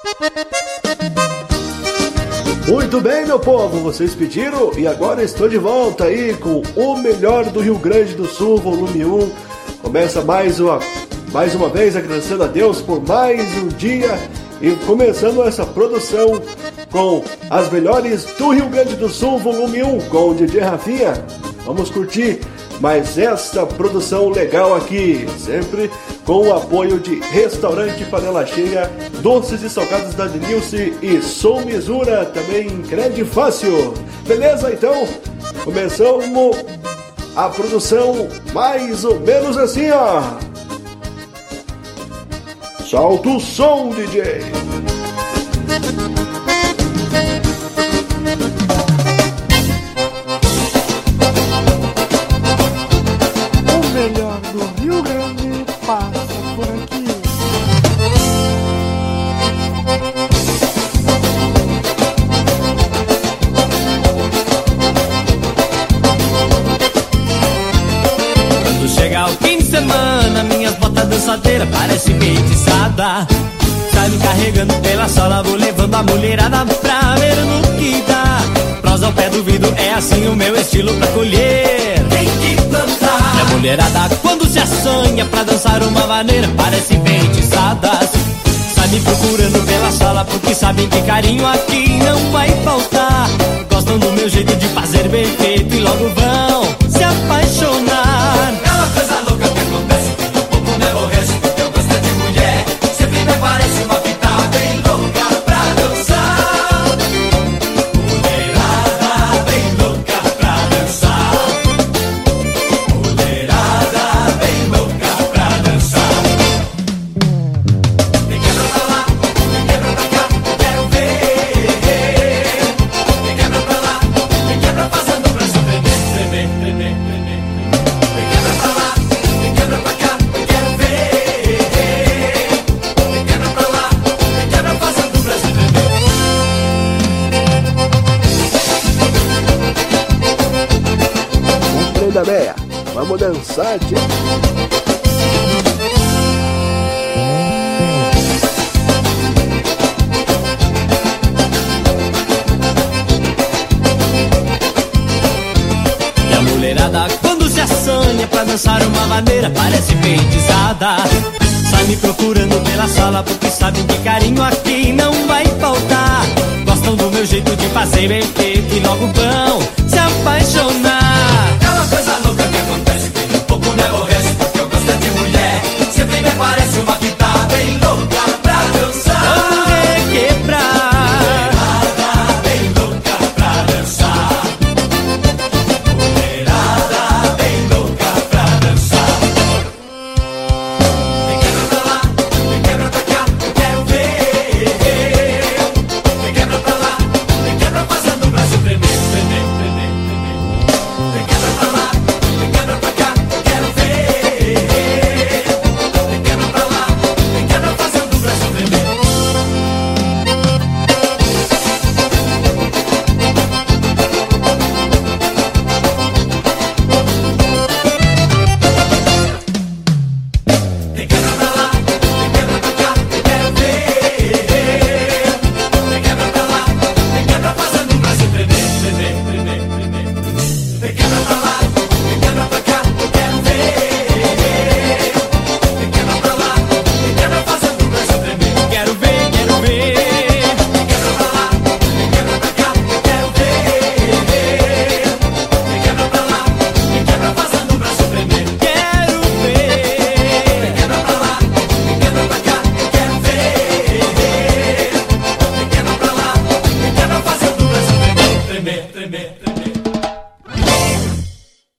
Muito bem, meu povo, vocês pediram e agora estou de volta aí com o melhor do Rio Grande do Sul, volume 1. Começa mais uma vez agradecendo a Deus por mais um dia e começando essa produção com as melhores do Rio Grande do Sul, volume 1, com o DJ Rafinha. Vamos curtir mais essa produção legal aqui, sempre com o apoio de Restaurante Panela Cheia, Doces e Salgados da Denilce e Sou Misura, também Crédito Fácil. Beleza? Então, começamos a produção mais ou menos assim, ó. Solta o som, DJ! O melhor do Rio Grande passa por aqui. Quando chega o fim de semana, minhas botas dançadeiras parecem feitiçada. Sai me carregando pela sala, vou levando a mulherada pra ver no que dá. Prosa ao pé do vidro, é assim o meu estilo pra colher. Tem que plantar. E a mulherada quando se assanha pra dançar uma maneira, parecem feitiçadas. Sai me procurando pela sala porque sabem que carinho aqui não vai faltar. Gostam do meu jeito de fazer bem feito e logo vão se apaixonar. É uma coisa louca que acontece, que um pouco me aborrece, porque eu gosto de mulher. Sempre me parece uma fita bem louca pra dançar. Mulherada bem louca pra dançar. Mulherada bem louca pra dançar. Me quebra pra lá, me quebra pra cá, quero ver. Me quebra pra lá, me quebra fazendo o braço tremer, tremer, tremer, tremer. Me quebra pra lá, me quebra pra cá, quero ver. Me quebra pra lá, me quebra fazendo o braço tremer. Um trem da meia, vamos dançar, tio. E a mulherada quando se assanha pra dançar uma maneira, parece feitiçada. Sai me procurando pela sala porque sabem que carinho aqui não vai faltar. Gostam do meu jeito de fazer bem feito e logo vão